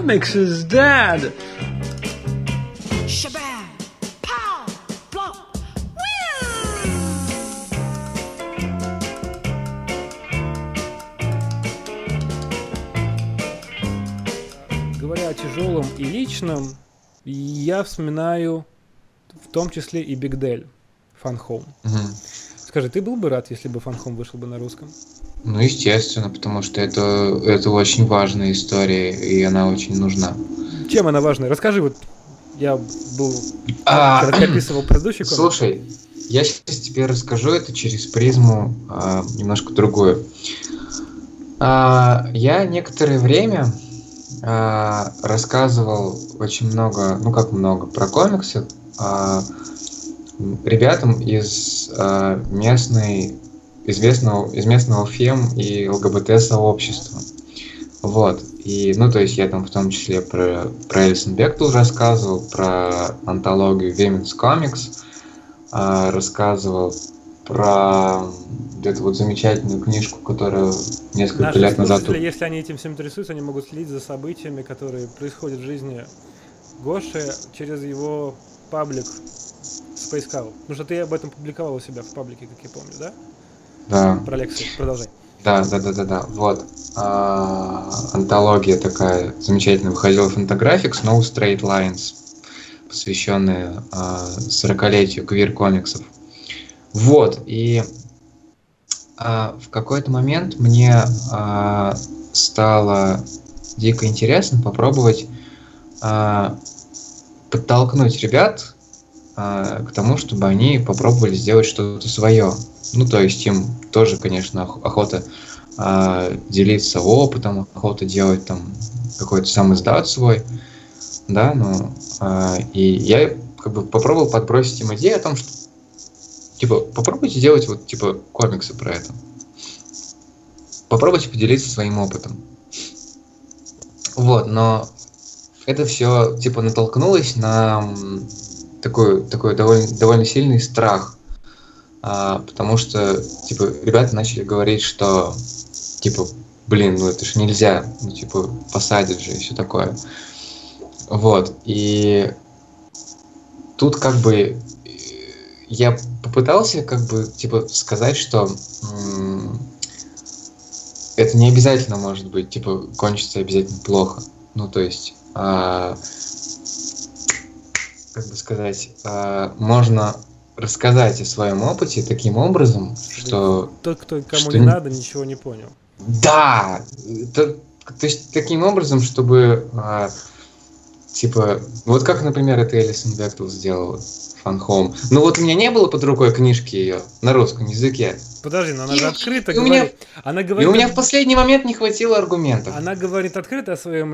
Comics is dead! Shabam! Pow! Blow! Говоря о тяжелом и личном, я вспоминаю в том числе и Big Del, Fun Home. Скажи, ты был бы рад, если бы Fun Home вышел бы на русском? Ну, естественно, потому что это очень важная история, и она очень нужна. Чем она важна? Расскажи, вот я был, когда описывал предыдущий комикс. Слушай, я сейчас тебе расскажу это через призму немножко другую. Я некоторое время рассказывал очень много, ну как много, про комиксы ребятам из местного фем и ЛГБТ-сообщества. Вот. И, ну, то есть я там в том числе про Элисон Бектл рассказывал, про антологию Women's Comics, рассказывал про эту вот замечательную книжку, которая несколько лет назад... Если они этим всем интересуются, они могут следить за событиями, которые происходят в жизни Гоши через его паблик Space Cow. Потому что ты об этом публиковал у себя в паблике, как я помню, да? Да. Про лекцию. Продолжай. Да. Вот. Антология такая замечательная выходила в Fantagraphics, No Straight Lines, посвященная 40-летию квир-комиксов. Вот. И в какой-то момент мне стало дико интересно попробовать подтолкнуть ребят к тому, чтобы они попробовали сделать что-то свое. Ну, то есть им тоже, конечно, охота делиться опытом, охота делать там какой-то сам издат свой, да, ну, и я как бы попробовал подбросить им идею о том, что, типа, попробуйте делать вот, типа, комиксы про это. Попробуйте поделиться своим опытом. Вот, но это все, типа, натолкнулось на такой довольно сильный страх, потому что, типа, ребята начали говорить, что, типа, блин, ну это ж нельзя, ну, типа, посадят же и все такое. Вот, и тут, как бы, я попытался, как бы, типа, сказать, что это не обязательно может быть, типа, кончится обязательно плохо. Ну, то есть, как бы сказать, можно рассказать о своем опыте таким образом, что... Тот, кому не надо, ничего не понял. Да! То есть таким образом, чтобы, типа, вот как, например, это Элисон Бектл сделала, Fun Home. Ну вот у меня не было под рукой книжки ее на русском языке. Подожди, но она же открыто и говорит. И у меня в последний момент не ххватило аргументов. Она говорит открыто о своем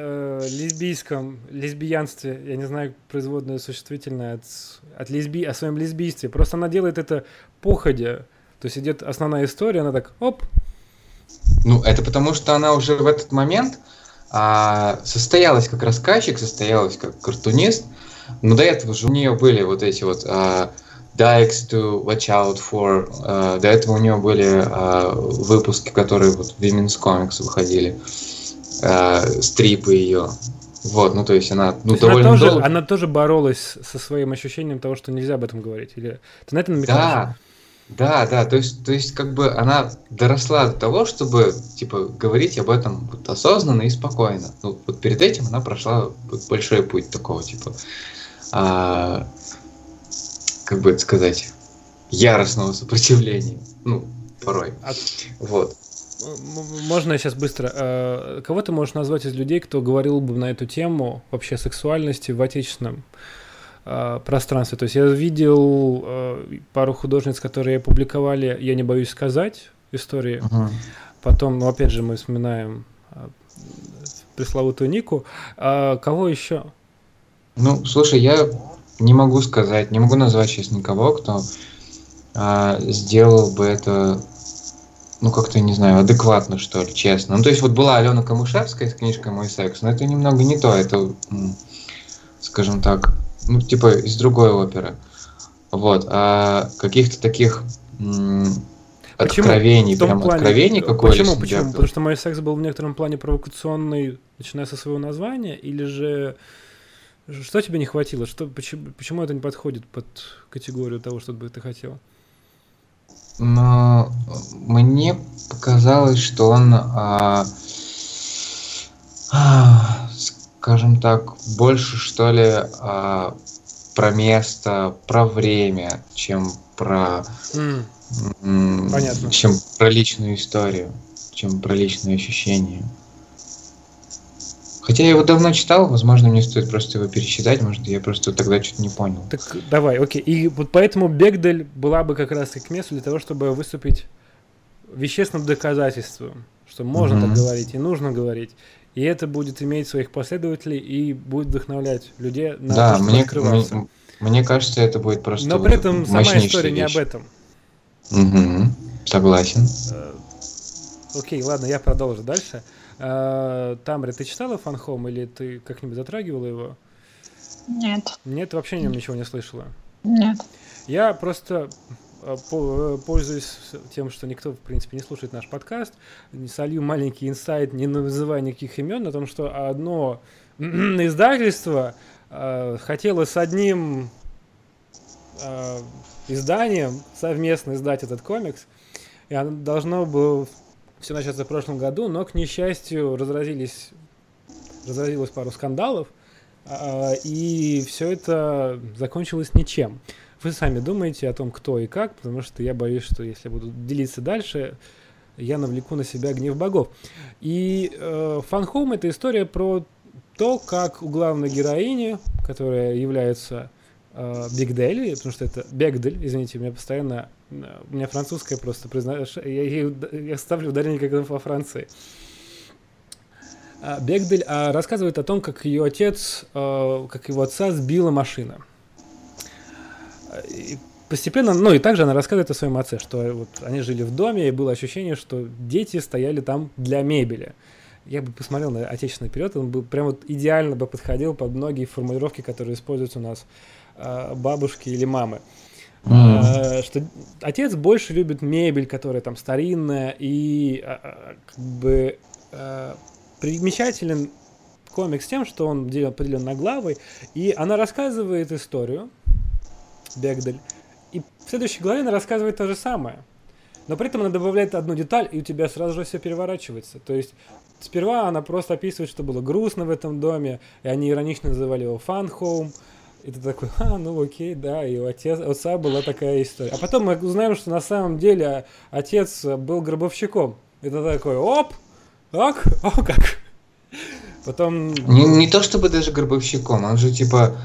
лесбиянстве. Я не знаю, производное существительное о своем лесбийстве. Просто она делает это походя. То есть идет основная история, она так, оп. Ну, это потому, что она уже в этот момент состоялась как рассказчик, состоялась как картунист. Но до этого же у нее были вот эти вот Dykes to Watch Out For. До этого у нее были выпуски, которые вот в Women's Comics выходили, стрипы ее. Вот, ну то есть она довольно долго... Она тоже боролась со своим ощущением того, что нельзя об этом говорить. Или ты на это намекаешь? Да, то есть как бы она доросла до того, чтобы типа говорить об этом вот осознанно и спокойно. Ну, вот перед этим она прошла большой путь такого типа, как бы это сказать, яростного сопротивления. Ну, порой. Вот. Можно я сейчас быстро? Кого ты можешь назвать из людей, кто говорил бы на эту тему вообще сексуальности в отечественном пространстве? То есть я видел пару художниц, которые опубликовали «Я не боюсь сказать» истории. Потом, ну, опять же, мы вспоминаем пресловутую Нику. Кого еще? Ну, слушай, я не могу сказать, не могу назвать сейчас никого, кто сделал бы это, ну, как-то, не знаю, адекватно, что ли, честно. Ну, то есть вот была Алена Камышевская с книжкой «Мой секс», но это немного не то, это, скажем так, ну, типа из другой оперы. Вот, а каких-то таких... Почему? откровений, В том прям плане, откровений, как Уоллес почему, и почему? Джекил. Потому что мой секс был в некотором плане провокационный, начиная со своего названия, или же что тебе не хватило? Почему это не подходит под категорию того, что бы ты хотел? Но мне показалось, что он, скажем так, больше, что ли, про место, про время, Понятно. чем про личную историю, чем про личные ощущения. Хотя я его давно читал, возможно, мне стоит просто его перечитать, может, я просто тогда что-то не понял. Так давай, окей. И вот поэтому Бегдель была бы как раз к месту для того, чтобы выступить вещественным доказательством, что можно так говорить и нужно говорить. И это будет иметь своих последователей и будет вдохновлять людей на Да, то, чтобы открываться. мне кажется, это будет просто Но при этом сама мощнейшая история не вещь. об этом. Согласен. Окей, ладно, я продолжу дальше. Тамара, ты читала Fun Home или ты как-нибудь затрагивала его? Нет. Нет, вообще о нем ничего не слышала. Нет. Я просто пользуюсь тем, что никто, в принципе, не слушает наш подкаст, не солью маленький инсайт, не называя никаких имен, о том, что одно издательство хотело с одним изданием совместно издать этот комикс, и оно должно было все начаться в прошлом году, но, к несчастью, разразилось пару скандалов, и все это закончилось ничем. Вы сами думаете о том, кто и как, потому что я боюсь, что если я буду делиться дальше, я навлеку на себя гнев богов. И Fun Home — это история про то, как у главной героини, которая является Бигдель, потому что это Бегдель, извините, у меня французское просто, признаюсь, я ставлю ударение как во Франции. Бегдель рассказывает о том, как ее отец, как его отца сбила машина. И постепенно, и также она рассказывает о своем отце, что вот они жили в доме, и было ощущение, что дети стояли там для мебели. Я бы посмотрел на отечественный период, он бы прям вот идеально бы подходил под многие формулировки, которые используются у нас бабушки или мамы. Что отец больше любит мебель, которая там старинная, и как бы примечателен комикс тем, что он поделен на главы, и она рассказывает историю, Бегдель, и в следующей главе она рассказывает то же самое. Но при этом она добавляет одну деталь, и у тебя сразу же все переворачивается. То есть сперва она просто описывает, что было грустно в этом доме, и они иронично называли его Fun Home. И ты такой, окей, да, и у отца была такая история. А потом мы узнаем, что на самом деле отец был гробовщиком. Это такой, как? Потом... Не то чтобы даже гробовщиком, он же типа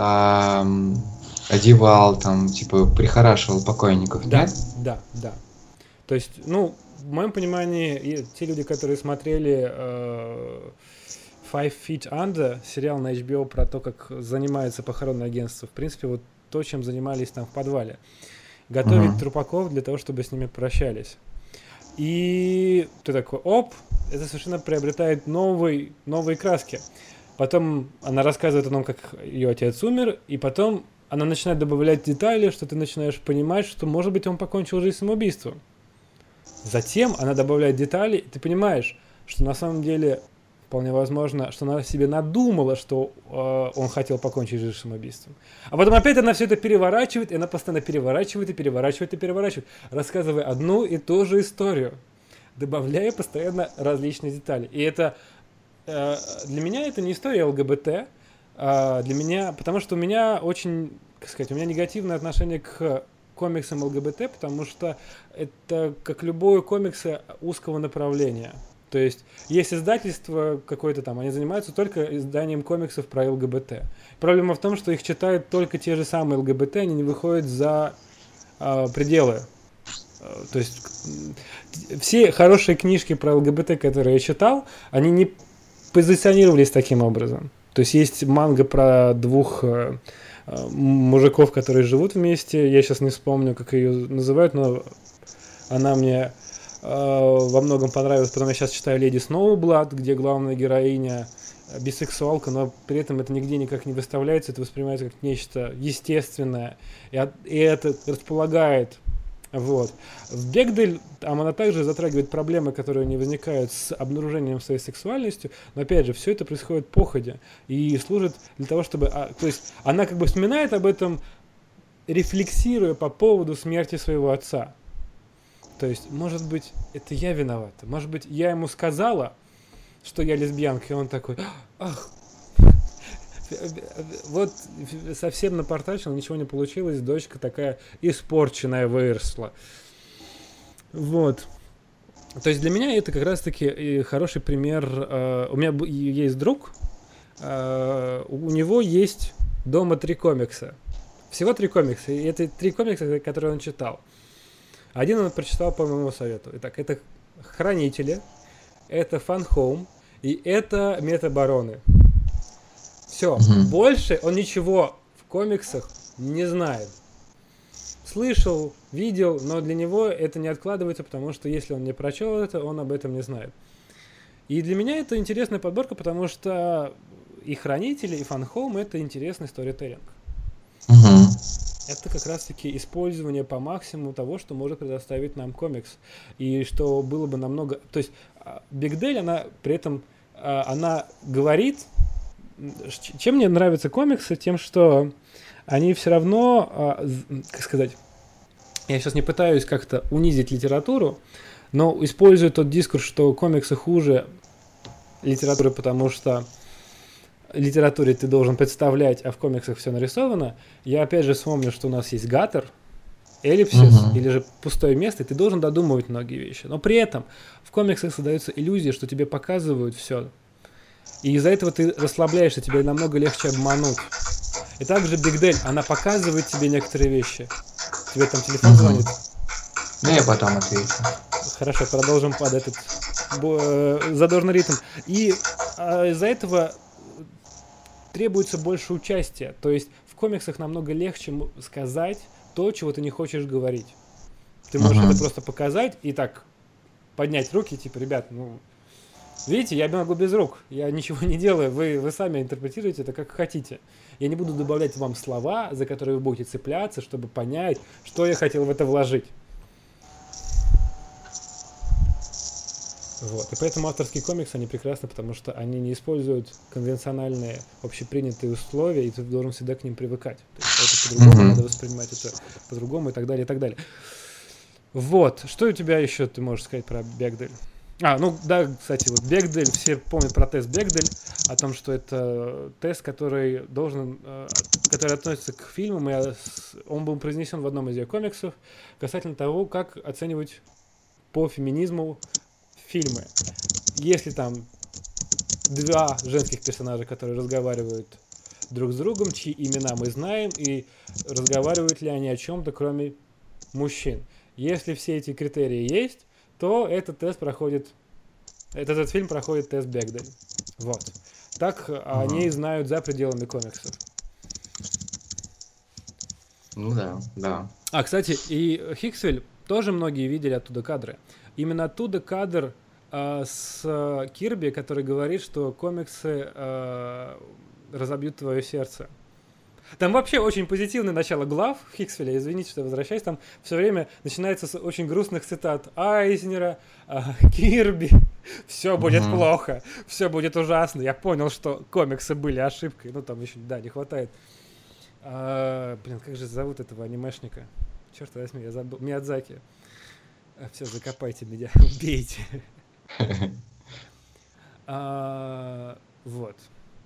одевал, там, типа прихорашивал покойников, да? Нет? Да. То есть, в моем понимании, те люди, которые смотрели Five Feet Under, сериал на HBO про то, как занимается похоронное агентство, в принципе, вот то, чем занимались там в подвале. Готовить трупаков для того, чтобы с ними прощались. И ты такой, это совершенно приобретает новые краски. Потом она рассказывает о том, как ее отец умер, и потом она начинает добавлять детали, что ты начинаешь понимать, что, может быть, он покончил жизнь самоубийством. Затем она добавляет детали, и ты понимаешь, что на самом деле вполне возможно, что она себе надумала, что он хотел покончить жизнь самоубийством. А потом опять она все это переворачивает, и она постоянно переворачивает, рассказывая одну и ту же историю, добавляя постоянно различные детали. И это для меня это не история ЛГБТ, для меня, потому что у меня очень, у меня негативное отношение к комиксам ЛГБТ, потому что это, как любое комиксы узкого направления. То есть издательство какое-то там, они занимаются только изданием комиксов про ЛГБТ. Проблема в том, что их читают только те же самые ЛГБТ, они не выходят за пределы. То есть все хорошие книжки про ЛГБТ, которые я читал, они не позиционировались таким образом. То есть манга про двух мужиков, которые живут вместе. Я сейчас не вспомню, как ее называют, но она мне во многом понравилась. Потом я сейчас читаю «Леди Сноублад», где главная героиня бисексуалка, но при этом это нигде никак не выставляется, это воспринимается как нечто естественное. И это располагает Вот. В Бегдель там она также затрагивает проблемы, которые не возникают с обнаружением своей сексуальностью, но опять же, все это происходит походя и служит для того, чтобы... то есть она как бы вспоминает об этом, рефлексируя по поводу смерти своего отца. То есть, может быть, это я виновата, может быть, я ему сказала, что я лесбиянка, и он такой, ах, вот совсем напортачил, ничего не получилось, дочка такая испорченная выросла. Вот. То есть для меня это как раз-таки хороший пример. У меня есть друг, у него есть дома 3 комикса. Всего 3 комикса. И это 3 комикса, которые он читал. Один он прочитал по моему совету. Итак, это «Хранители», это «Fun Home» и это «Метабароны». Все, больше он ничего в комиксах не знает. Слышал, видел, но для него это не откладывается, потому что если он не прочел это, он об этом не знает. И для меня это интересная подборка, потому что и «Хранители», и «Fun Home» — это интересный сторителлинг. Это как раз-таки использование по максимуму того, что может предоставить нам комикс. И что было бы намного... То есть Бигдель, она при этом она говорит... Чем мне нравятся комиксы? Тем, что они все равно, как сказать, я сейчас не пытаюсь как-то унизить литературу, но использую тот дискурс, что комиксы хуже литературы, потому что в литературе ты должен представлять, а в комиксах все нарисовано. Я опять же вспомню, что у нас есть гаттер, эллипсис или же пустое место, и ты должен додумывать многие вещи. Но при этом в комиксах создается иллюзия, что тебе показывают все. И из-за этого ты расслабляешься, тебе намного легче обмануть. И также Бигдель, она показывает тебе некоторые вещи. Тебе там телефон звонит. Ну, я потом отвечу. Хорошо, продолжим под этот задорный ритм. И из-за этого требуется больше участия. То есть в комиксах намного легче сказать то, чего ты не хочешь говорить. Ты можешь это просто показать и так поднять руки, типа, ребят, ну... Видите, я могу без рук, я ничего не делаю, вы сами интерпретируете это как хотите. Я не буду добавлять вам слова, за которые вы будете цепляться, чтобы понять, что я хотел в это вложить. Вот. И поэтому авторские комиксы, они прекрасны, потому что они не используют конвенциональные, общепринятые условия, и ты должен всегда к ним привыкать. То есть это по-другому, надо воспринимать это по-другому и так далее, и так далее. Вот. Что у тебя еще ты можешь сказать про Бегдель? Ну да, кстати, вот Бегдель, все помнят про тест Бегдель, о том, что это тест, который относится к фильмам, и он был произнесен в одном из ее комиксов касательно того, как оценивать по феминизму фильмы. Если там 2 женских персонажа, которые разговаривают друг с другом, чьи имена мы знаем, и разговаривают ли они о чем-то, кроме мужчин. Если все эти критерии есть, то этот фильм проходит тест Бегдель. Вот. Так они знают за пределами комиксов. Ну да. Кстати, и Хиксвелл тоже многие видели оттуда кадры. Именно оттуда кадр с Кирби, который говорит, что комиксы разобьют твое сердце. Там вообще очень позитивное начало глав Хиксвелля, извините, что я возвращаюсь, там все время начинается с очень грустных цитат Айзнера, Кирби, все будет плохо, все будет ужасно, я понял, что комиксы были ошибкой, ну там еще, да, не хватает. Как же зовут этого анимешника? Черт возьми, я забыл, Миядзаки. Все, закопайте меня, убейте. Вот.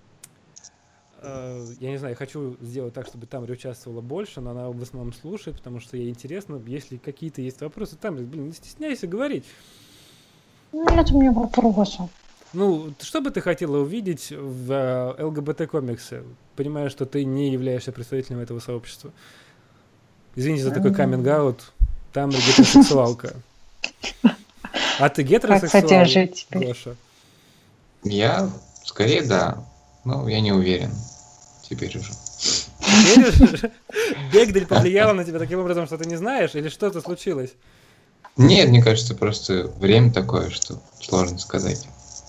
Я не знаю, я хочу сделать так, чтобы Тамара участвовала больше, но она в основном слушает, потому что ей интересно. Если какие-то есть вопросы, Тамара, не стесняйся говорить. Нет у меня вопросов. Ну, что бы ты хотела увидеть в ЛГБТ-комиксе, понимая, что ты не являешься представителем этого сообщества? Извините за такой каминг-аут. Тамара гетеросексуалка. А ты гетеросексуал, Гоша? Я, скорее, да. Но я не уверен. Теперь уже. Веришь? Бегдель повлияла на тебя таким образом, что ты не знаешь? Или что-то случилось? Нет, мне кажется, просто время такое, что сложно сказать.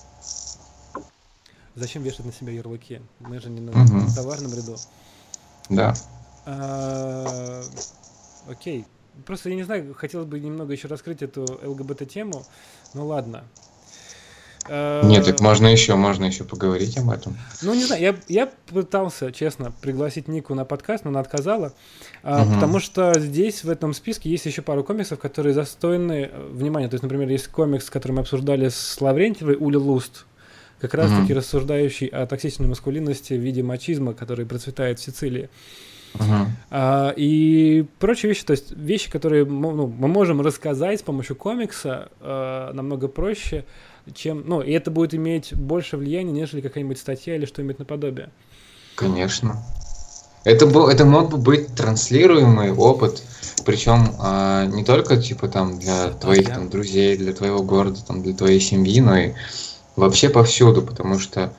Зачем вешать на себя ярлыки? Мы же не на товарном ряду. Да. Окей. просто, я не знаю, хотелось бы немного еще раскрыть эту ЛГБТ-тему, ну ладно. Нет, так можно еще поговорить об этом. Ну, не знаю, я пытался, честно, пригласить Нику на подкаст, но она отказала, Мгм. потому что здесь, в этом списке, есть еще пару комиксов, которые достойны внимания. То есть, например, есть комикс, который мы обсуждали с Лаврентьевой, Ули Луст, как раз-таки Мгм. рассуждающий о токсичной маскулинности в виде мачизма, который процветает в Сицилии. Мгм. И прочие вещи, то есть вещи, которые мы можем рассказать с помощью комикса намного проще, чем, ну, и это будет иметь больше влияния, нежели какая-нибудь статья или что-нибудь наподобие. Конечно. Это мог бы быть транслируемый опыт, причем не только типа там для твоих Ага. там друзей, для твоего города, там для твоей семьи, но и вообще повсюду, потому что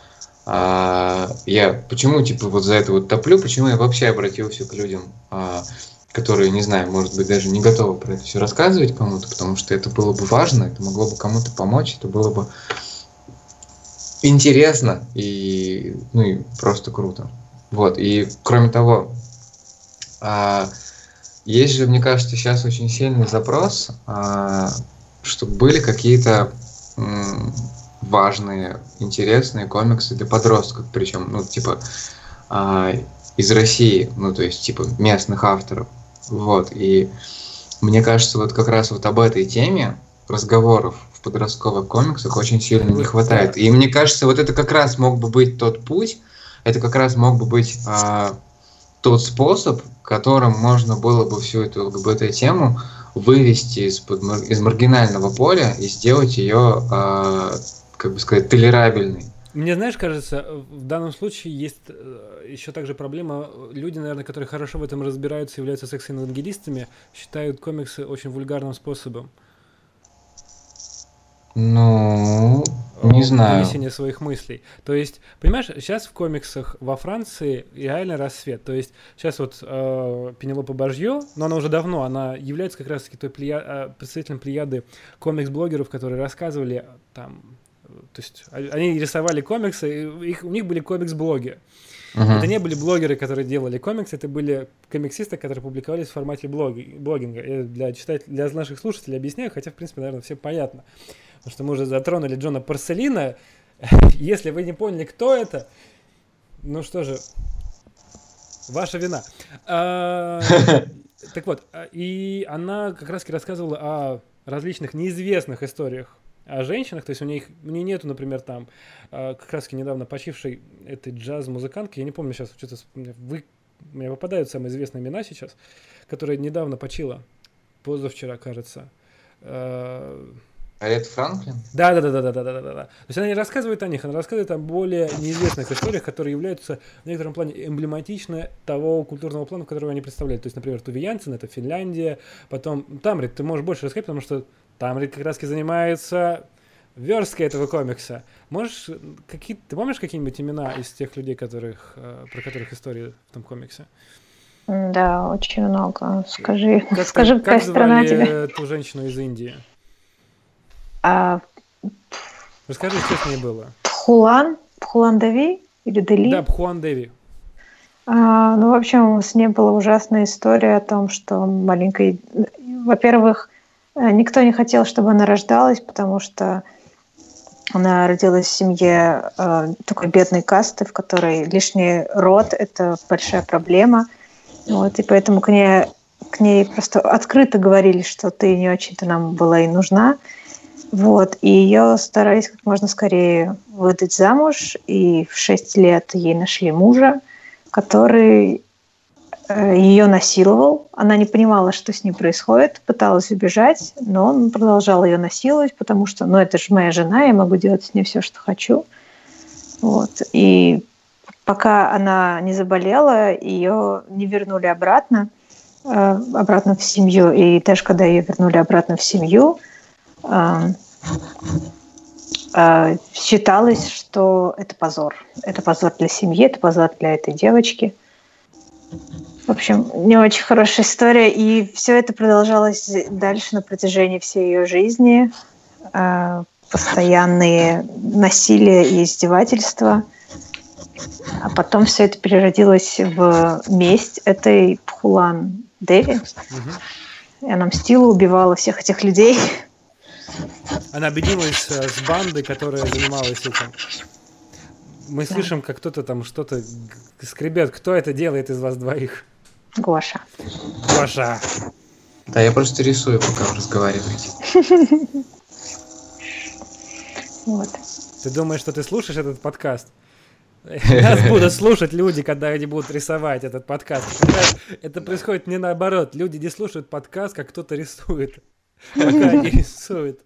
я почему типа вот за это вот топлю, почему я вообще обратился к людям, которые, не знаю, может быть, даже не готовы про это все рассказывать кому-то, потому что это было бы важно, это могло бы кому-то помочь, это было бы интересно и, ну, и просто круто. Вот, и кроме того, есть же, мне кажется, сейчас очень сильный запрос, чтобы были какие-то важные, интересные комиксы для подростков, причем, ну, типа, из России, ну, то есть, типа, местных авторов. Вот, и мне кажется, вот как раз вот об этой теме разговоров в подростковых комиксах очень сильно не хватает. И мне кажется, вот это как раз мог бы быть тот путь, это как раз мог бы быть тот способ, которым можно было бы всю эту ЛГБТ-тему вывести из маргинального поля и сделать ее, как бы сказать, толерабельной. Мне, знаешь, кажется, в данном случае есть еще также проблема. Люди, наверное, которые хорошо в этом разбираются, являются секс-евангелистами, считают комиксы очень вульгарным способом Ну, не знаю. донесения своих мыслей. То есть, понимаешь, сейчас в комиксах во Франции реально рассвет. То есть сейчас вот Пенелопа Бажье, но она уже давно, она является как раз-таки той представителем плеяды комикс-блогеров, которые рассказывали там, то есть они рисовали комиксы, у них были комикс-блоги. Это не были блогеры, которые делали комиксы, это были комиксисты, которые публиковались в формате блогинга. Я для наших слушателей объясняю, хотя, в принципе, наверное, всем понятно. Потому что мы уже затронули Джона Порселина. Если вы не поняли, кто это, ну что же, ваша вина. Так вот, и она как раз-таки рассказывала о различных неизвестных историях о женщинах, то есть у нее нету, например, там, как раз-таки недавно почившей этой джаз-музыкантки, я не помню сейчас, что-то мне попадают самые известные имена сейчас, которая недавно почила, позавчера, кажется. Арета Франклин? Да. То есть она не рассказывает о них, она рассказывает о более неизвестных историях, которые являются в некотором плане эмблематичны того культурного плана, который они представляют. То есть, например, Туве Янсен — это Финляндия, потом Тамрит, ты можешь больше рассказать, потому что Тамрит как раз-таки занимается версткой этого комикса. Ты помнишь какие-нибудь имена из тех людей, про которых истории в том комиксе? Да, очень много. Скажи, Как какая страна звали тебе? эту женщину из Индии? Расскажи, что с ней было. Пхулан Деви или Дели? Да, Пхуан Деви. Ну, в общем, с ней была ужасная история о том, что маленькой... Во-первых, никто не хотел, чтобы она рождалась, потому что она родилась в семье такой бедной касты, в которой лишний род — это большая проблема. Вот, и поэтому к ней просто открыто говорили, что ты не очень-то нам была и нужна. Вот, и ее старались как можно скорее выдать замуж, и в 6 лет ей нашли мужа, который ее насиловал. Она не понимала, что с ней происходит, пыталась убежать, но он продолжал ее насиловать, потому что, это же моя жена, я могу делать с ней все, что хочу. Вот, и пока она не заболела, ее не вернули обратно в семью, и даже когда ее вернули обратно в семью, считалось, что это позор. Это позор для семьи, это позор для этой девочки. В общем, не очень хорошая история. И все это продолжалось дальше на протяжении всей ее жизни. Постоянные насилия и издевательства. А потом все это переродилось в месть этой Пхулан Деви. И она мстила, убивала всех этих людей. Она объединилась с бандой, которая занималась этим. Мы слышим, как кто-то там что-то скребет. Кто это делает из вас двоих? Гоша. Гоша. Да, я просто рисую, пока вы разговариваете. Вот. Ты думаешь, что ты слушаешь этот подкаст? Нас будут слушать люди, когда они будут рисовать этот подкаст. Это происходит не наоборот. Люди не слушают подкаст, как кто-то рисует. Пока они рисуют.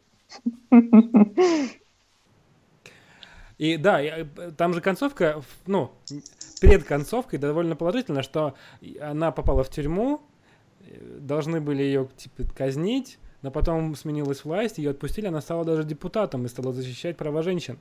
И да, там же концовка, ну, перед концовкой довольно положительно, что она попала в тюрьму, должны были ее типа казнить, но потом сменилась власть, ее отпустили, она стала даже депутатом и стала защищать права женщин.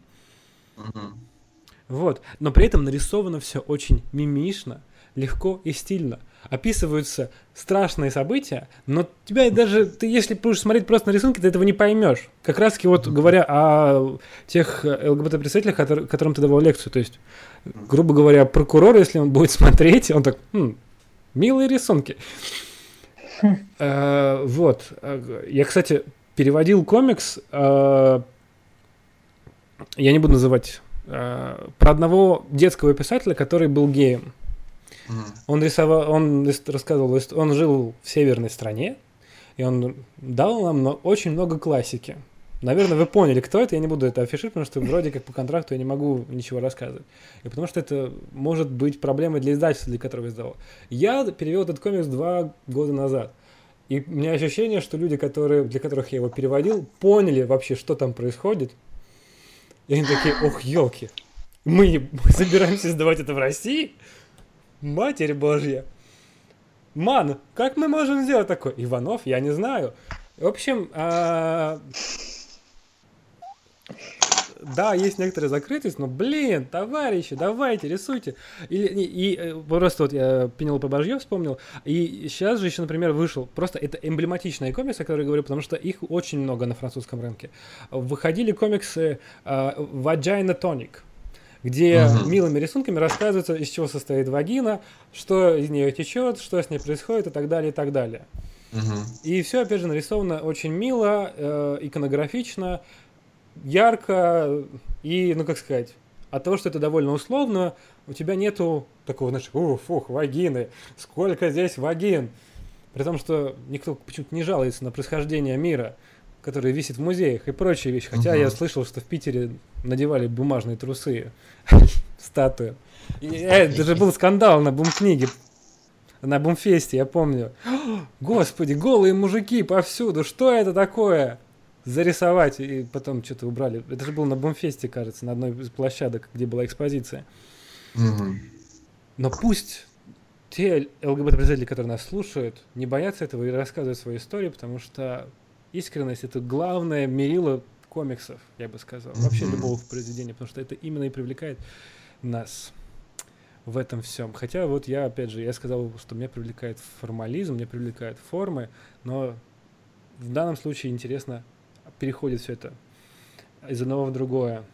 Вот. Но при этом нарисовано все очень мимишно, легко и стильно. Описываются страшные события, но тебя даже, ты если будешь смотреть просто на рисунки, ты этого не поймешь. Как раз таки вот говоря о тех ЛГБТ-представителях, которым ты давал лекцию, то есть, грубо говоря, прокурор, если он будет смотреть, он так, милые рисунки. Вот. Я, кстати, переводил комикс, я не буду называть, про одного детского писателя, который был геем. Он рассказывал, он жил в северной стране, и он дал нам очень много классики. Наверное, вы поняли, кто это, я не буду это афишировать, потому что вроде как по контракту я не могу ничего рассказывать. И потому что это может быть проблемой для издательства, для которого я издавал. Я перевел этот комикс 2 года назад. И у меня ощущение, что люди, для которых я его переводил, поняли вообще, что там происходит. И они такие, ох, елки, мы собираемся издавать это в России? Матерь Божья. Ман, как мы можем сделать такое? Иванов, я не знаю. В общем, да, есть некоторая закрытость, но, блин, товарищи, давайте, рисуйте. И просто вот я Пенелопа Бажье вспомнил, и сейчас же еще, например, вышел, просто это эмблематичные комиксы, о которых я говорю, потому что их очень много на французском рынке. Выходили комиксы Vagina Tonic, где милыми рисунками рассказывается, из чего состоит вагина, что из нее течет, что с ней происходит и так далее, и так далее. И все, опять же, нарисовано очень мило, иконографично, ярко и, ну как сказать, от того, что это довольно условно, у тебя нету такого, знаешь, вагины, сколько здесь вагин. При том, что никто почему-то не жалуется на происхождение мира, который висит в музеях и прочие вещи. Хотя я слышал, что в Питере надевали бумажные трусы, статую. Это же был скандал на бум-книге, на бумфесте, я помню. Господи, голые мужики повсюду, что это такое? Зарисовать, и потом что-то убрали. Это же было на бумфесте, кажется, на одной из площадок, где была экспозиция. Но пусть те ЛГБТ-представители, которые нас слушают, не боятся этого и рассказывают свои истории, потому что искренность — это главное мерило комиксов, я бы сказал. Вообще любого произведения, потому что это именно и привлекает нас в этом всем. Хотя вот я, опять же, я сказал, что меня привлекает формализм, меня привлекают формы, но в данном случае интересно переходит все это из одного в другое.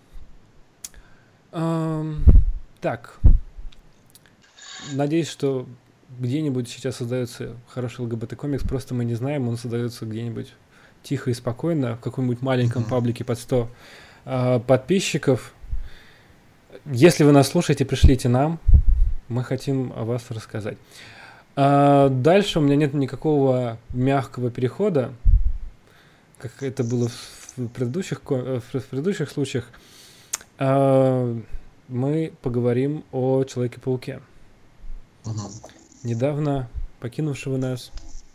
Так. Надеюсь, что где-нибудь сейчас создается хороший ЛГБТ-комикс, просто мы не знаем, он создается где-нибудь тихо и спокойно, в каком-нибудь маленьком паблике под 100 подписчиков. Если вы нас слушаете, пришлите нам, мы хотим о вас рассказать. Дальше у меня нет никакого мягкого перехода, как это было в предыдущих случаях. Мы поговорим о Человеке-пауке, недавно покинувшего нас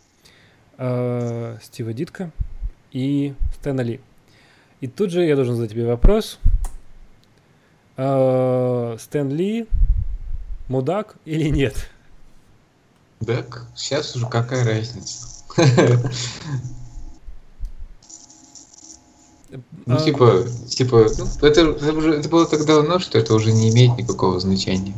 Стива Дитка и Стэна Ли. И тут же я должен задать тебе вопрос. Стэн Ли мудак или нет? Так, сейчас уже какая разница? Ну, это было так давно, что это уже не имеет никакого значения.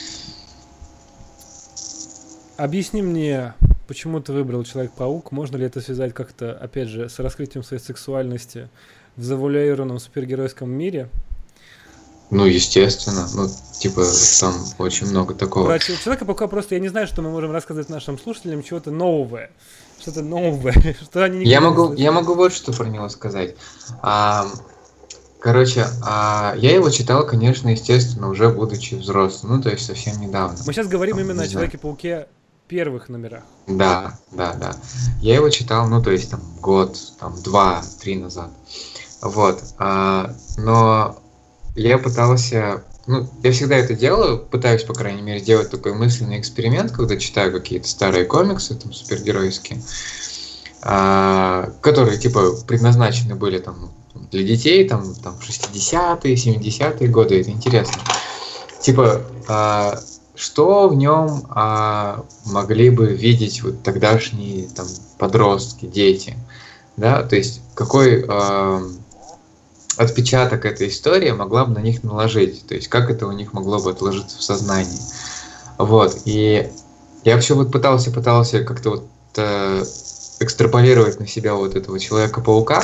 Объясни мне, почему ты выбрал Человек-паук? Можно ли это связать как-то, опять же, с раскрытием своей сексуальности в завуалированном супергеройском мире? Ну, естественно. Ну, типа, там очень много такого. Про Человека-паука просто я не знаю, что мы можем рассказать нашим слушателям чего-то новое. Что-то новое, что они Я никогда не могу, слышали. я могу вот что про него сказать. Короче, я его читал, конечно, естественно, уже будучи взрослым, ну, то есть совсем недавно. Мы сейчас говорим Там, именно не о знаю. Человеке-пауке первых номерах. Да, да, да. Я его читал, ну, то есть там год, там 2-3 назад. Вот. Но я пытался, ну, я всегда это делаю, пытаюсь, по крайней мере, делать такой мысленный эксперимент, когда читаю какие-то старые комиксы, там, супергеройские, которые, типа, предназначены были там для детей, там в 60-е, 70-е годы, это интересно. Типа, что в нем могли бы видеть вот тогдашние там подростки, дети, да, то есть какой отпечаток эта история могла бы на них наложить, то есть как это у них могло бы отложиться в сознании. Вот, и я вообще вот пытался как-то вот экстраполировать на себя вот этого Человека-паука,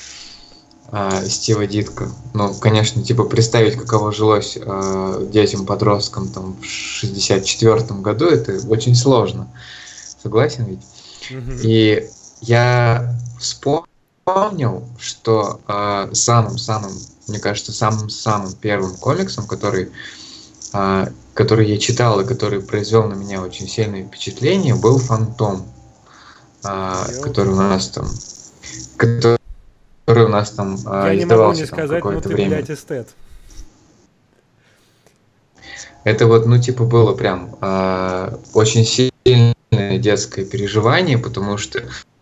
Стива Дитка. Ну, конечно, типа представить, каково жилось детям-подросткам там в 64-м году, это очень сложно. Согласен ведь? Мгм. И я вспомнил, что самым-самым, мне кажется, самым-самым первым комиксом, который я читал и который произвел на меня очень сильное впечатление, был «Фантом», который у нас там, который у нас там Я не могу не издавался там сказать, ну какое-то ты, время. блядь, эстет. Это вот, ну, типа, было прям очень сильное детское переживание, потому что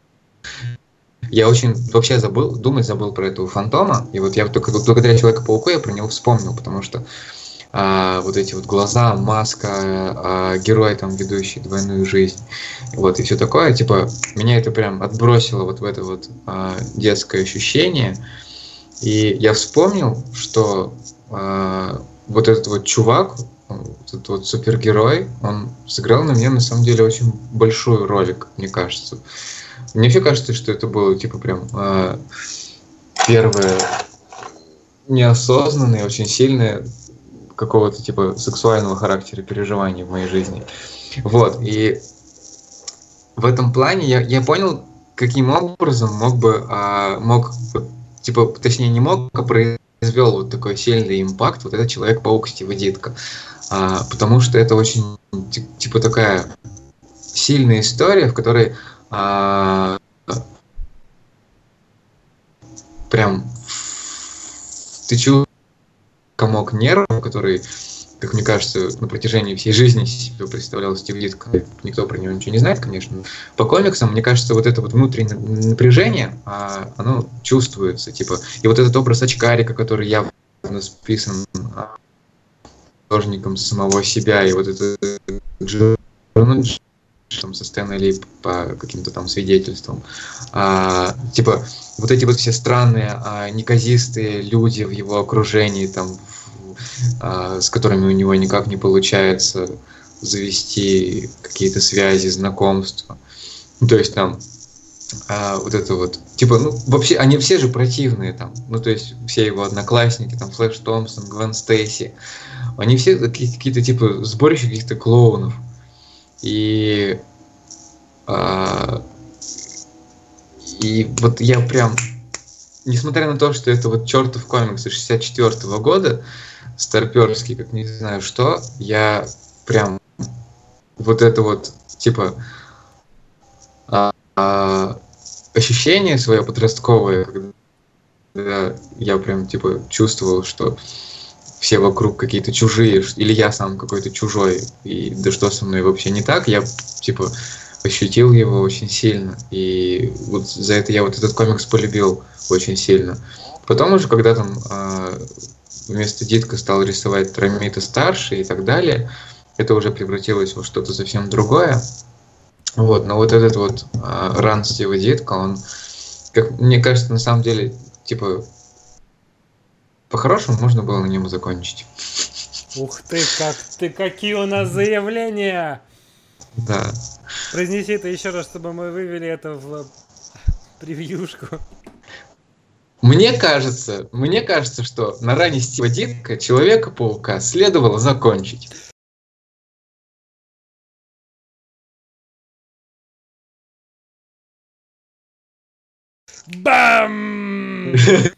я очень вообще думать забыл про этого Фантома, и вот я только благодаря Человеку-пауку я про него вспомнил, потому что вот эти вот глаза, маска, герой там, ведущий двойную жизнь, вот, и все такое, типа, меня это прям отбросило вот в это вот детское ощущение, и я вспомнил, что вот этот вот чувак, вот этот вот супергерой, он сыграл на меня на самом деле очень большую роль, как мне кажется. Мне все кажется, что это было типа прям первое неосознанное, очень сильное какого-то типа сексуального характера переживания в моей жизни. Вот, и в этом плане я понял, каким образом типа, точнее не мог, а произвел вот такой сильный импакт вот этот Человек-паук Стива Дитка. Потому что это очень типа такая сильная история, в которой прям ты чувствуешь комок нервов, который, как мне кажется, на протяжении всей жизни себе представлял Стив Дитко. Никто про него ничего не знает, конечно. По комиксам, мне кажется, вот это вот внутреннее напряжение, оно чувствуется, типа. И вот этот образ очкарика, который явно списан художником самого себя, и вот это там, со Стэна Ли по каким-то там свидетельствам. Типа, вот эти вот все странные, неказистые люди в его окружении, там, с которыми у него никак не получается завести какие-то связи, знакомства. Ну, то есть там вот это вот, типа, ну, вообще, они все же противные там, ну, то есть все его одноклассники, там, Флэш Томпсон, Гвен Стейси, они все какие-то, типа, сборище каких-то клоунов. И вот я прям, несмотря на то, что это вот чертов комикс 64-го года, старперский, как не знаю что, я прям вот это вот, типа, ощущение свое подростковое, когда я прям, типа, чувствовал, что все вокруг какие-то чужие, или я сам какой-то чужой, и да что со мной вообще не так, я, типа, ощутил его очень сильно, и вот за это я вот этот комикс полюбил очень сильно. Потом уже, когда там вместо Дитка стал рисовать Ромита старший и так далее, это уже превратилось во что-то совсем другое. Вот, но вот этот вот ран Стива Дитка, он, как мне кажется, на самом деле, типа, по-хорошему можно было на нем закончить. Ух ты, какие у нас заявления! Да. Произнеси это еще раз, чтобы мы вывели это в превьюшку. Мне кажется, что на ране Стива Дитка Человека-паука следовало закончить. Бам!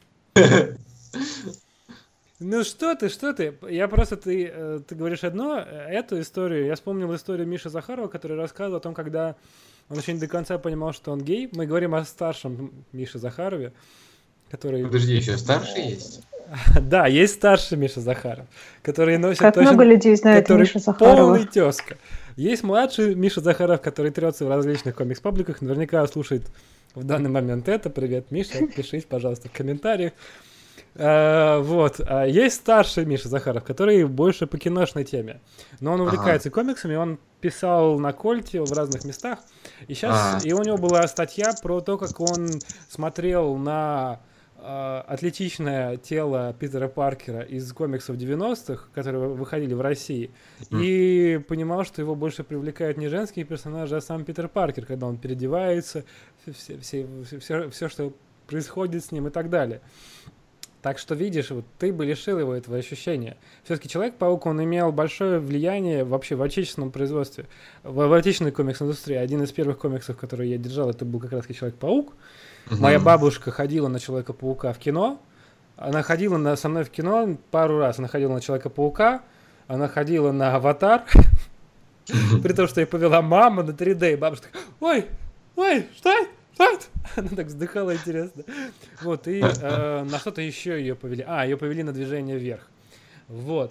Ну что ты? Я просто, ты говоришь одно, эту историю, я вспомнил историю Миши Захарова, который рассказывал о том, когда он еще не до конца понимал, что он гей. Мы говорим о старшем Мише Захарове, который... Подожди, еще старший есть? Да, есть старший Миша Захаров, который носит Как много людей знает который Мишу Захарова. полный тезка. Есть младший Миша Захаров, который трется в различных комикс-пабликах, наверняка слушает в данный момент это. Привет, Миша, пишись, пожалуйста, в комментариях. Вот. Есть старший Миша Захаров, который больше по киношной теме. Но он увлекается комиксами, он писал на Кольте в разных местах. И сейчас и у него была статья про то, как он смотрел на атлетичное тело Питера Паркера из комиксов 90-х, которые выходили в России, и понимал, что его больше привлекают не женские персонажи, а сам Питер Паркер, когда он переодевается, все, что происходит с ним и так далее. Так что, видишь, вот ты бы лишил его этого ощущения. Все-таки Человек-паук, он имел большое влияние вообще в отечественном производстве, в отечественной комикс-индустрии. Один из первых комиксов, которые я держал, это был как раз Человек-паук. Моя бабушка ходила на Человека-паука в кино. Она ходила со мной в кино пару раз. Она ходила на Человека-паука, она ходила на Аватар. При том, что я повела маму на 3D, и бабушка такая: ой, что? Она так вздыхала, интересно. Вот, и на что-то еще ее повели. Ее повели на Движение вверх. Вот.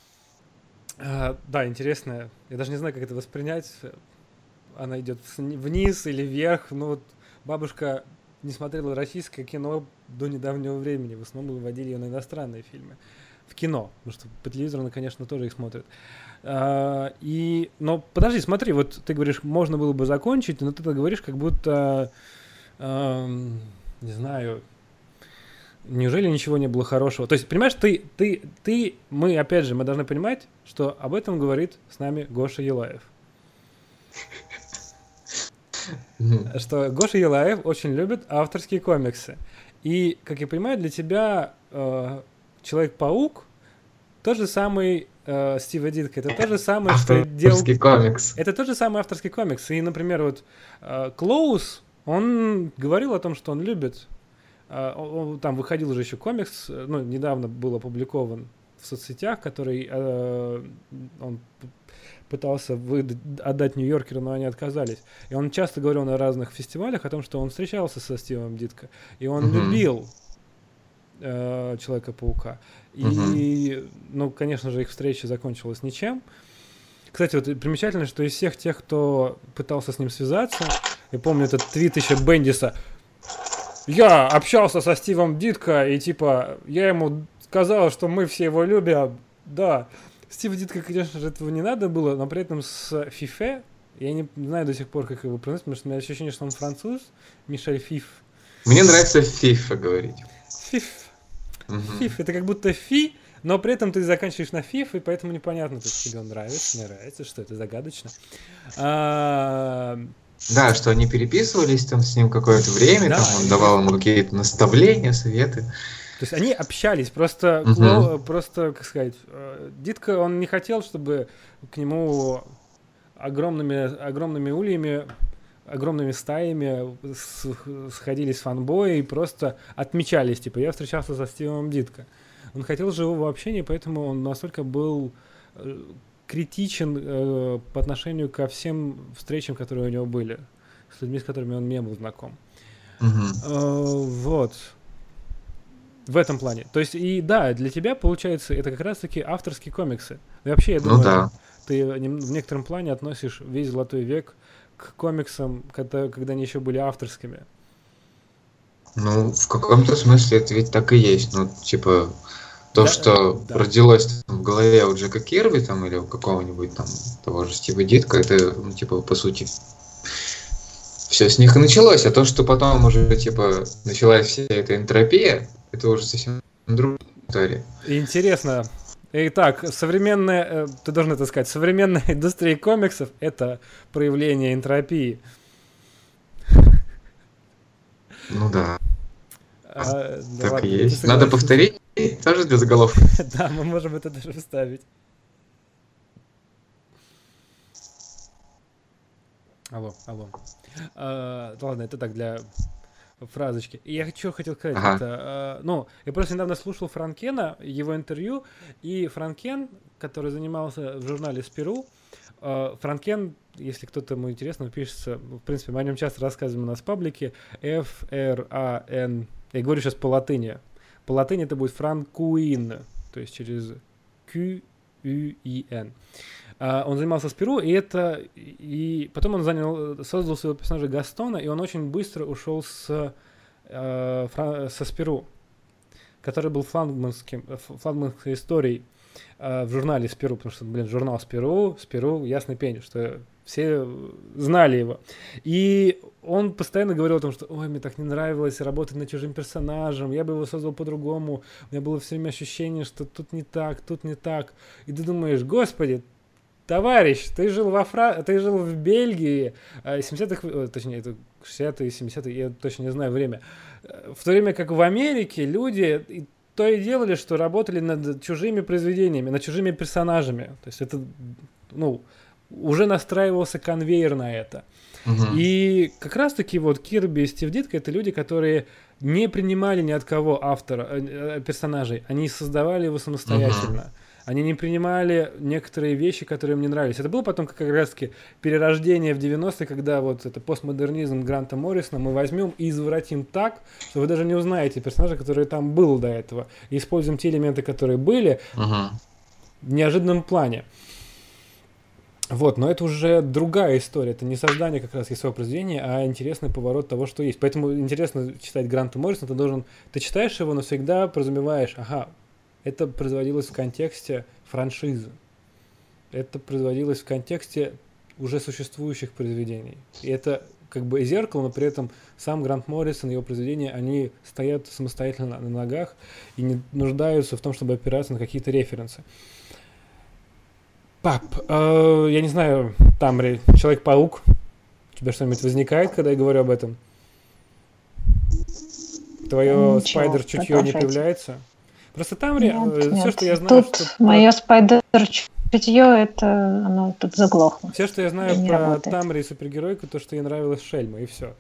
Да, интересно. Я даже не знаю, как это воспринять. Она идет вниз или вверх. Ну вот бабушка не смотрела российское кино до недавнего времени. В основном выводили ее на иностранные фильмы. В кино. Потому что по телевизору она, конечно, тоже их смотрит. Но подожди, смотри, вот ты говоришь, можно было бы закончить, но ты говоришь, как будто, не знаю, неужели ничего не было хорошего? То есть, понимаешь, мы, опять же, мы должны понимать, что об этом говорит с нами Гоша Елаев. Что Гоша Елаев очень любит авторские комиксы. И, как я понимаю, для тебя Человек-паук тот же самый Стива Дитка. Это то же самое, что делал... Авторский комикс. Это тот же самый авторский комикс. И, например, вот Клоус, он говорил о том, что он любит. Там выходил уже еще комикс, недавно был опубликован в соцсетях, который он пытался отдать Нью-Йоркеру, но они отказались. И он часто говорил на разных фестивалях о том, что он встречался со Стивом Дитко. И он любил Человека-паука. И, конечно же, их встреча закончилась ничем. Кстати, вот примечательно, что из всех тех, кто пытался с ним связаться, я помню этот твит еще Бендиса: я общался со Стивом Дитко, и типа, я ему сказал, что мы все его любим. Да, Стив Дитко, конечно же, этого не надо было, но при этом с Фифе, я не знаю до сих пор, как его произносить, потому что у меня ощущение, что он француз, Мишель Фиф. Мне нравится Фифа говорить. Фиф. Фиф, это как будто фи, но при этом ты заканчиваешь на фиф, и поэтому непонятно, то тебе он нравится, не нравится, что это загадочно. Да, что они переписывались там с ним какое-то время, да, там он давал ему какие-то наставления, советы. То есть они общались, просто, как сказать, Дитко, он не хотел, чтобы к нему огромными ульями, огромными стаями сходились фанбои и просто отмечались, типа, я встречался со Стивом Дитко. Он хотел живого общения, поэтому он настолько был критичен по отношению ко всем встречам, которые у него были, с людьми, с которыми он не был знаком. Вот. В этом плане. То есть, и да, для тебя, получается, это как раз-таки авторские комиксы. И вообще, я думаю, ты в некотором плане относишь весь Золотой век к комиксам, когда они еще были авторскими. В каком-то смысле это ведь так и есть. Что родилось в голове у Джека Кирби там, или у какого-нибудь там того же Стива Дитко, это, по сути, все с них и началось. А то, что потом уже, началась вся эта энтропия, это уже совсем другая история. Интересно. Итак, ты должен это сказать, современная индустрия комиксов — это проявление энтропии. Да. Да Так и ладно, ты есть. Надо согласен. повторить, тоже для заголовка. Да, мы можем это даже вставить. Алло. Да ладно, это так для фразочки. И я хотел сказать, Ага. это, я просто недавно слушал Франкена, его интервью, и Франкен, который занимался в журнале «Спиру», Франкен, если кто-то ему интересно, пишется, в принципе, мы о нем часто рассказываем у нас в паблике, F-R-A-N, я говорю сейчас по латыни. По латыни это будет Франкуин, то есть через Q-U-I-N. Он занимался Спиру, и потом он создал своего персонажа Гастона, и он очень быстро ушел со Спиру, который был флагманской историей в журнале Спиру, потому что, журнал Спиру, ясный пень, что все знали его. И он постоянно говорил о том, что ой, мне так не нравилось работать над чужим персонажем, я бы его создал по-другому, у меня было все время ощущение, что тут не так. И ты думаешь, господи, товарищ, ты жил в Бельгии 70-х, точнее, это 60-е, 70-е, я точно не знаю время. В то время как в Америке люди то и делали, что работали над чужими произведениями, над чужими персонажами. То есть это, уже настраивался конвейер на это. И как раз-таки вот Кирби и Стив Дитко — это люди, которые не принимали ни от кого персонажей, они создавали его самостоятельно. Они не принимали некоторые вещи, которые им не нравились. Это было потом как раз-таки перерождение в 90-е, когда вот это постмодернизм Гранта Моррисона мы возьмем и извратим так, что вы даже не узнаете персонажа, который там был до этого. И используем те элементы, которые были в неожиданном плане. Вот, но это уже другая история. Это не создание как раз своего произведения, а интересный поворот того, что есть. Поэтому интересно читать Гранта Моррисона. Ты читаешь его, но всегда подразумеваешь, это производилось в контексте франшизы. Это производилось в контексте уже существующих произведений. И это как бы зеркало, но при этом сам Грант Моррисон и его произведения, они стоят самостоятельно на ногах и не нуждаются в том, чтобы опираться на какие-то референсы. Пап, я не знаю, Тамри, Человек-паук, у тебя что-нибудь возникает, когда я говорю об этом? Твое спайдер-чутье не появляется? Просто Тамри, все, что я знаю... Тут мое спайдер-чутье, оно тут заглохло. Все, что я знаю про Тамри и супергеройку, то, что ей нравилась Шельма, и все.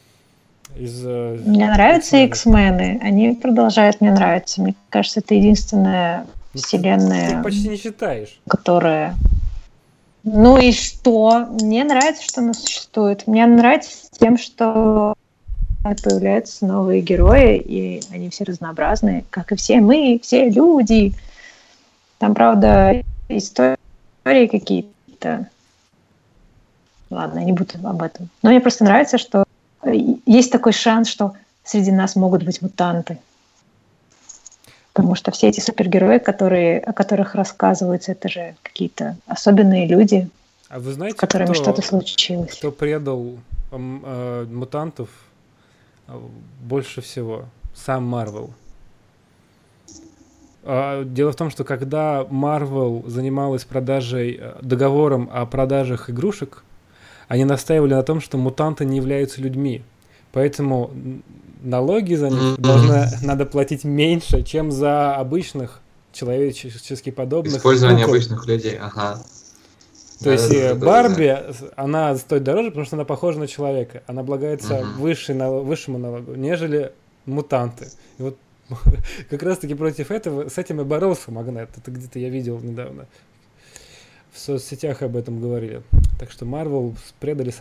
Мне нравятся X-мены, они продолжают мне нравиться. Мне кажется, это единственная вселенная... Ты почти не читаешь. Которая... Ну и что? Мне нравится, что она существует. Мне нравится тем, что появляются новые герои, и они все разнообразные, как и все мы, все люди. Там, правда, истории какие-то. Ладно, я не буду об этом. Но мне просто нравится, что есть такой шанс, что среди нас могут быть мутанты. Потому что все эти супергерои, о которых рассказывается, это же какие-то особенные люди, а вы знаете, с которыми что-то случилось. Кто предал мутантов больше всего? Сам Марвел. Дело в том, что когда Marvel занималась договором о продажах игрушек, они настаивали на том, что мутанты не являются людьми. Поэтому налоги за них надо платить меньше, чем за обычных человечески подобных. Использование обычных людей, ага. То есть Барби, она стоит дороже, потому что она похожа на человека. Она облагается высшему налогу, нежели мутанты. И вот как раз-таки против этого, с этим и боролся Магнет. Это где-то я видел недавно. В соцсетях об этом говорили. Так что Marvel предали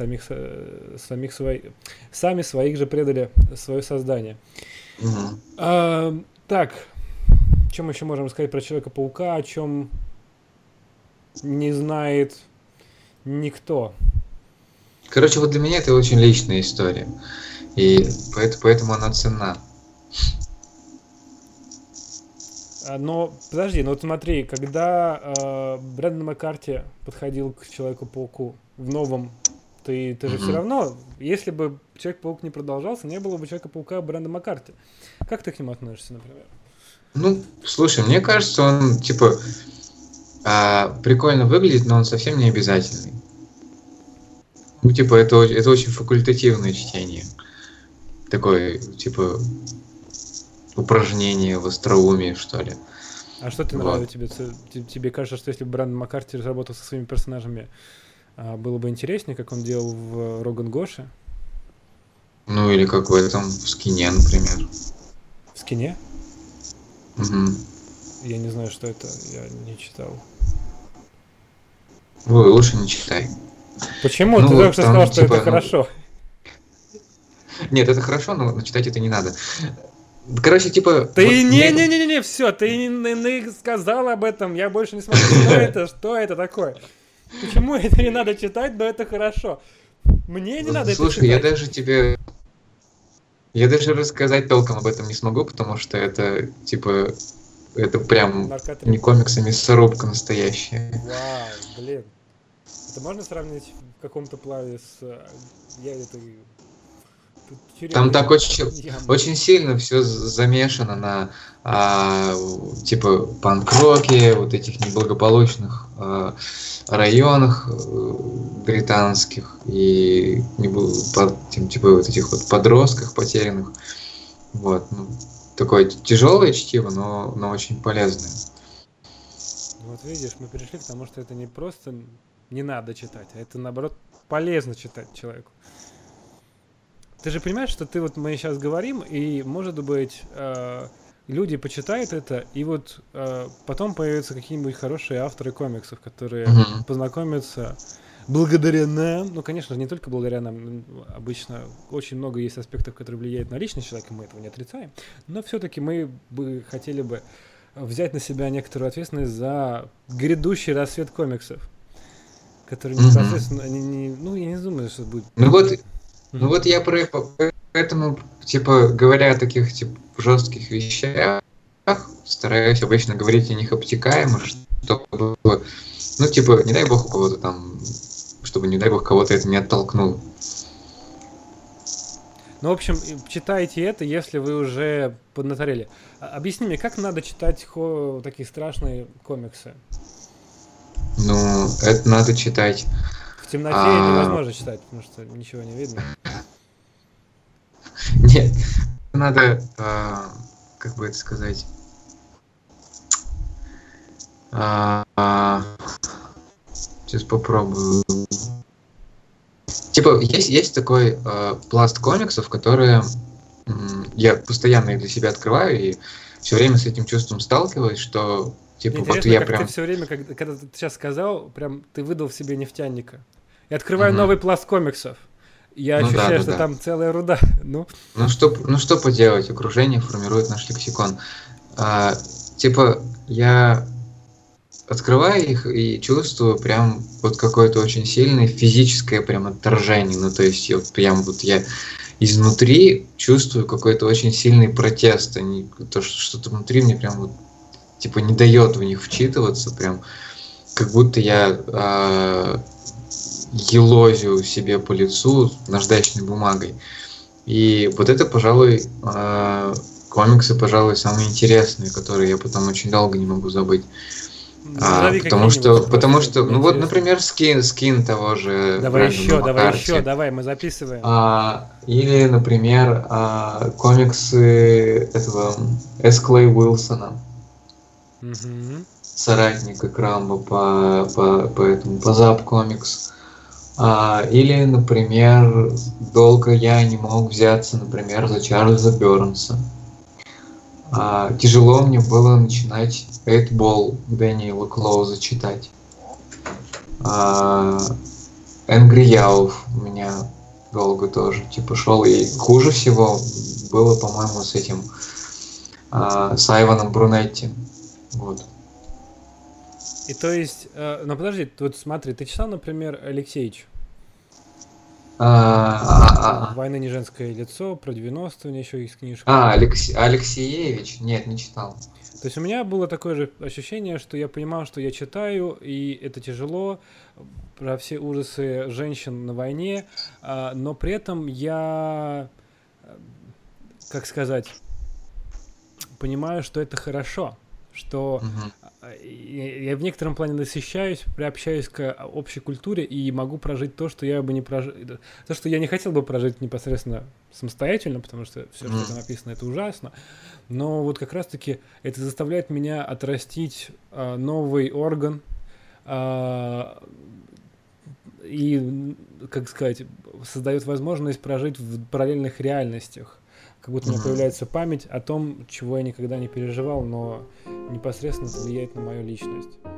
сами своих же предали свое создание. Так, чем мы еще можем сказать про Человека-паука, о чем не знает никто? Короче, вот для меня это очень личная история. И поэтому она ценна. Но подожди, вот смотри, когда Брэндон Маккарти подходил к Человеку-пауку в новом, ты же все равно, если бы Человек-паук не продолжался, не было бы Человека-паука Брэндона Маккарти. Как ты к нему относишься, например? Ну, слушай, мне кажется, он прикольно выглядит, но он совсем не обязательный. Ну, это очень факультативное чтение. Такое, упражнение в остроумии, что ли. А что тебе Вот. нравится? Тебе кажется, что если бы Брэндон Маккарти работал со своими персонажами, было бы интереснее, как он делал в Роган Гоше? Ну, или как в этом, в Скине, например. В Скине? Мгм. Я не знаю, что это, я не читал. Ой, лучше не читай. Почему? Ну, Ты только что там, сказал, что типа, это хорошо. Нет, это хорошо, но читать это не надо. Короче, типа... Ты вот мне- не, все, ты не сказал об этом, я больше не смотрю, что это такое? Почему это не надо читать, но это хорошо? Мне не надо это Слушай, я читать. даже тебе... Я даже рассказать толком об этом не смогу, потому что это, типа... Это прям Наркотреб. не комикс, а мясорубка настоящая. Вау, блин. Это можно сравнить в каком-то плане с... Я это... Там так очень, яма. очень сильно все замешано на типа панк-роке, вот этих неблагополучных районах британских и типа вот этих вот подростках потерянных. Вот. Ну, такое тяжелое чтиво, но очень полезное. Вот видишь, мы пришли к тому, что это не просто не надо читать, а это наоборот полезно читать человеку. Ты же понимаешь, что мы сейчас говорим, и может быть люди почитают это, и вот потом появятся какие-нибудь хорошие авторы комиксов, которые Мгм. познакомятся благодаря нам. Ну, конечно же, не только благодаря нам. Обычно очень много есть аспектов, которые влияют на личность человека, мы этого не отрицаем. Но все-таки мы бы хотели бы взять на себя некоторую ответственность за грядущий рассвет комиксов, который Мгм. непосредственно... ну, я не думаю, что будет... Ну вот я поэтому, типа, говоря о таких, типа, жестких вещах, стараюсь обычно говорить о них обтекаемо, чтобы, ну, типа, не дай бог у кого-то там, чтобы, не дай бог, кого-то это не оттолкнуло. Ну, в общем, читайте это, если вы уже поднаторели. Объясни мне, как надо читать такие страшные комиксы? Ну, это надо читать. В темноте А. невозможно читать, потому что ничего не видно. Нет, надо, как бы это сказать, сейчас попробую. Типа, есть такой пласт комиксов, которые я постоянно их для себя открываю и все время с этим чувством сталкиваюсь, что, типа, Мне вот интересно, я как прям... ты все время, когда ты сейчас сказал, прям ты выдал в себе нефтяника. Я открываю Мгм. новый пласт комиксов. Я Ну да, ощущаю, да, что да. там целая руда. Ну, Ну что поделать, окружение формирует наш лексикон. Типа, я открываю их и чувствую прям вот какое-то очень сильное физическое прям отторжение. Ну, то есть, прям вот я изнутри чувствую какой-то очень сильный протест. То, что что-то внутри мне прям вот, типа, не дает в них вчитываться, прям как будто я елозю себе по лицу наждачной бумагой. И вот это, пожалуй, комиксы, пожалуй, самые интересные, которые я потом очень долго не могу забыть. назови Потому какие-нибудь, что, мне ну вот, интересно. например, скин того же Давай Брэндона еще, Маккарти. давай, мы записываем. Или, например, комиксы этого С. Клей Уилсона, Мгм. соратника Крамба по Зап Комикс. Или, например, долго я не мог взяться, например, за Чарльза Бернса. Тяжело мне было начинать Эйтбол Дэниела Клоуза читать. Энгри Яуф у меня долго тоже типа шел. И хуже всего было, по-моему, с этим с Айваном Брунетти. Вот. И то есть, ну подожди, вот смотри, ты читал, например, Алексеевич? «Война не женское лицо», про 90-е, у меня еще есть книжка. Алексеевич? Нет, не читал. То есть у меня было такое же ощущение, что я понимал, что я читаю, и это тяжело, про все ужасы женщин на войне, но при этом я, как сказать, понимаю, что это хорошо, что я в некотором плане насыщаюсь, приобщаюсь к общей культуре и могу прожить то, что я бы не прожил, то, что я не хотел бы прожить непосредственно самостоятельно, потому что все, что там написано, это ужасно. Но вот как раз-таки это заставляет меня отрастить новый орган и, как сказать, создает возможность прожить в параллельных реальностях. Как будто у меня появляется память о том, чего я никогда не переживал, но непосредственно это влияет на мою личность.